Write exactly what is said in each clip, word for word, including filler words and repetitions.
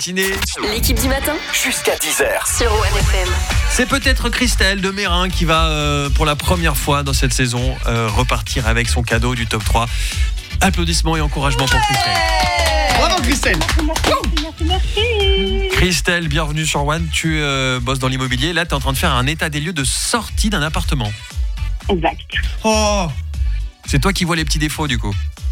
matinée. L'équipe du matin Jusqu'à dix heures. sur O N F M. C'est peut-être Christelle de Mérin qui va, euh, pour la première fois dans cette saison, euh, repartir avec son cadeau du top trois. Applaudissements et encouragements pour Christelle. Bravo Christelle. Merci, merci. Christelle, bienvenue sur One. Tu euh, bosses dans l'immobilier. Là, tu es en train de faire un état des lieux de sortie d'un appartement. Exact, Oh, C'est toi qui vois les petits défauts du coup.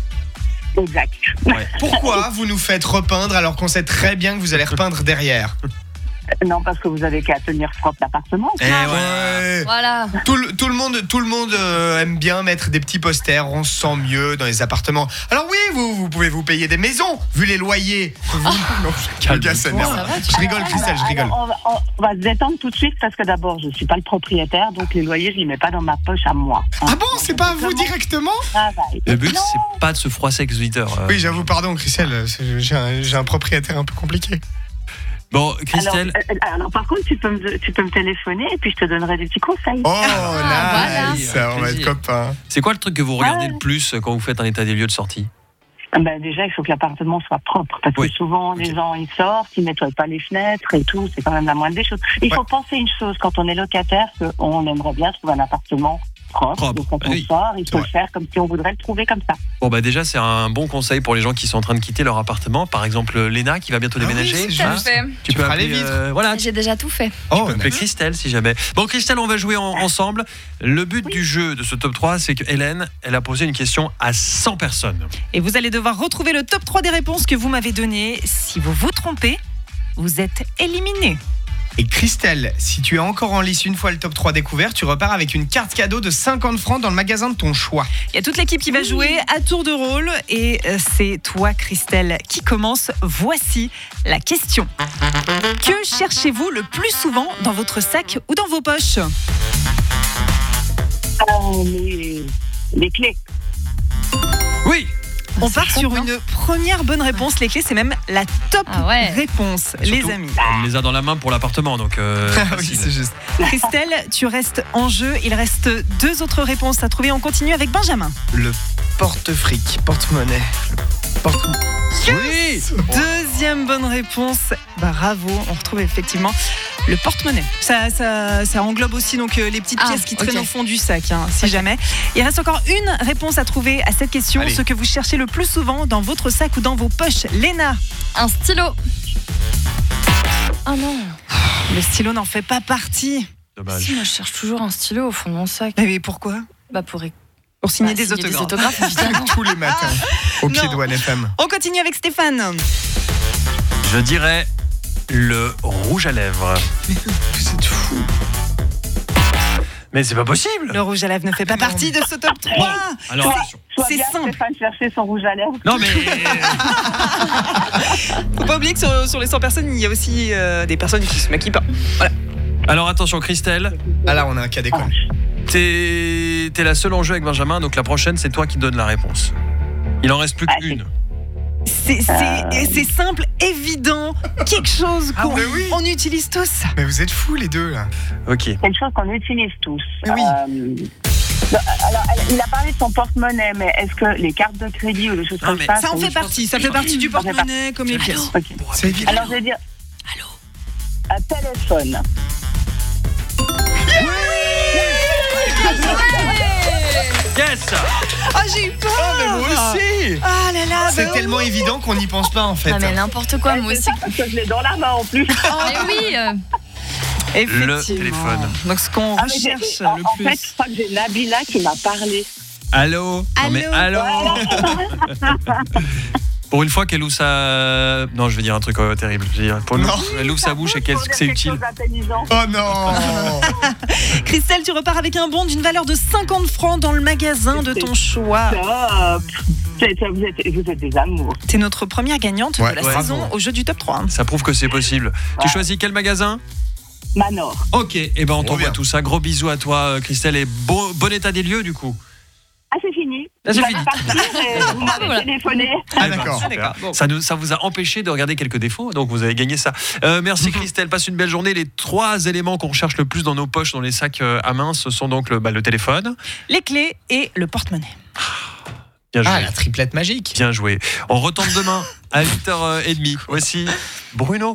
exact. Ouais. pourquoi vous nous faites repeindre alors qu'on sait très bien que vous allez repeindre derrière? Non, parce que vous avez qu'à tenir propre l'appartement. Et voilà. Ouais. Voilà. Tout le, tout le monde, tout le monde euh, aime bien mettre des petits posters. On se sent mieux dans les appartements. Alors oui, vous, vous pouvez vous payer des maisons vu les loyers. Vous, non, Calme-toi. le gars s'énerve. Ça va, tu Je rigole, Christelle, je rigole. Alors, on, va, on- on va se détendre tout de suite parce que d'abord, je ne suis pas le propriétaire, donc les loyers, je ne les mets pas dans ma poche à moi. Ah bon, c'est pas à vous directement? Travail. Le but, Non, c'est pas de se froisser avec les auditeurs. euh. Oui, j'avoue, pardon, Christelle. c'est- J'ai un, j'ai un propriétaire un peu compliqué. Bon, alors, Christelle, euh, alors, par contre, tu peux, me, tu peux me téléphoner et puis je te donnerai des petits conseils. Oh, voilà. nice. Avec On va être plaisir. copains. c'est quoi le truc que vous regardez Ouais. le plus quand vous faites un état des lieux de sortie? Ben, déjà, il faut que l'appartement soit propre parce Oui. que souvent, les gens, ils sortent, ils nettoient pas les fenêtres et tout. C'est quand même la moindre des choses. Il Ouais. faut penser une chose quand on est locataire, qu'on aimerait bien trouver un appartement propre. Propre, Donc, quand on oui. sort, il faut Ouais. le faire comme si on voudrait le trouver comme ça. Bon, bah déjà, c'est un bon conseil pour les gens qui sont en train de quitter leur appartement. Par exemple, Léna qui va bientôt Ah oui, déménager. c'est Tout à juste. fait. Tu peux feras les appeler, vitres. euh, voilà, tu J'ai déjà tout fait. Oh, peux appeler nice. Christelle si jamais. Bon, Christelle, on va jouer en- ensemble. Le but du jeu de ce top trois, c'est que Hélène, elle a posé une question à cent personnes. Et vous allez devoir retrouver le top trois des réponses que vous m'avez données. Si vous vous trompez, vous êtes éliminé. Et Christelle, si tu es encore en lice une fois le top trois découvert, tu repars avec une carte cadeau de cinquante francs dans le magasin de ton choix. Il y a toute l'équipe qui va jouer à tour de rôle. Et euh, c'est toi, Christelle, qui commence. Voici la question. Que cherchez-vous le plus souvent dans votre sac ou dans vos poches? Euh, les, les clés. Oui. On part sur une première bonne réponse. Les clés, c'est même la top Ah ouais. réponse, les Surtout, amis. On les a dans la main pour l'appartement, donc euh, Ah oui, facile. c'est juste. Christelle, tu restes en jeu. Il reste deux autres réponses à trouver. On continue avec Benjamin. Le porte-fric, porte-monnaie. Le porte Oui. Deuxième bonne réponse. Bravo, on retrouve effectivement le porte-monnaie. Ça, ça, ça englobe aussi donc euh, les petites Ah, pièces qui ok. traînent au fond du sac, hein, si jamais. Il reste encore une réponse à trouver à cette question. Allez. Ce que vous cherchez le plus souvent dans votre sac ou dans vos poches. Léna, Un stylo. Oh non. le stylo n'en fait pas partie. Dommage. Si, moi je cherche toujours un stylo au fond de mon sac. Mais pourquoi? Bah pour é- Pour signer bah, des signer autographes. évidemment. tous les matins au pied Non. de One F M. On continue avec Stéphane. Je dirais le rouge à lèvres. Vous êtes fous. Mais c'est pas possible. Le rouge à lèvres ne fait pas partie de ce top trois. Alors, attention. Soit C'est bien simple. Stéphane chercher son rouge à lèvres. Non mais Faut pas oublier que sur, sur les cent personnes, il y a aussi euh, des personnes qui se maquillent pas. alors attention Christelle, Ah là, on a un cas d'école. t'es t'es la seule en jeu avec Benjamin, donc la prochaine c'est toi qui donne la réponse. Il en reste plus Ah, qu'une. C'est c'est- c'est simple, évident, quelque chose Ah, qu'on mais oui. on utilise tous. Mais vous êtes fous les deux là. Ok. C'est une chose qu'on utilise tous. Mais oui. Euh, alors, elle- il a parlé de son porte-monnaie, mais est-ce que les cartes de crédit ou des choses Non, comme mais ça Ça en sont fait des partie, choses- ça fait partie du Ça fait porte-monnaie comme les pièces. Ok. C'est évident. Alors, je vais dire. Un téléphone. Yes. Ah, j'ai eu peur. Oh, mais moi aussi. Ah là là, C'est bah tellement évident qu'on n'y pense pas en fait. Ah mais n'importe quoi, moi C'est aussi. ça, parce que je l'ai dans la main en plus. Mais oui. euh, effectivement. Le téléphone. Donc ce qu'on Ah, mais j'ai- recherche en, le en plus. fait, je crois que j'ai Nabila qui m'a parlé. Allô. Non, mais allô. Pour une fois qu'elle ouvre sa... Non, je vais dire un truc euh, terrible. Je vais dire, pour une... Non. Elle ouvre sa bouche et qu'elle- que c'est Quelque utile. chose d'intelligent. Oh non. Christelle, tu repars avec un bon d'une valeur de cinquante francs dans le magasin de ton choix. Top. C'est- c'est- Vous êtes, vous êtes des amours. T'es notre première gagnante Ouais, de la ouais, saison bravo. au jeu du top trois. hein. Ça prouve que c'est possible. Tu Ouais. choisis quel magasin? Manor. Ok, et ben on Trop t'envoie bien. tout ça. Gros bisous à toi, euh, Christelle, et bon, bon état des lieux du coup. Ah, c'est fini. Ah, c'est Je fini. vais partir et vous m'avez Voilà. téléphoné. Ah Eh ben, d'accord. super. d'accord. Bon. Ça, nous, ça vous a empêché de regarder quelques défauts, donc vous avez gagné ça. Euh, merci Christelle, passe une belle journée. Les trois éléments qu'on recherche le plus dans nos poches, dans les sacs euh, à main, ce sont donc le, bah, le téléphone. Les clés et le porte-monnaie. Bien joué. Ah, la triplette magique. Bien joué. On retombe demain à huit heures trente. Voici Bruno.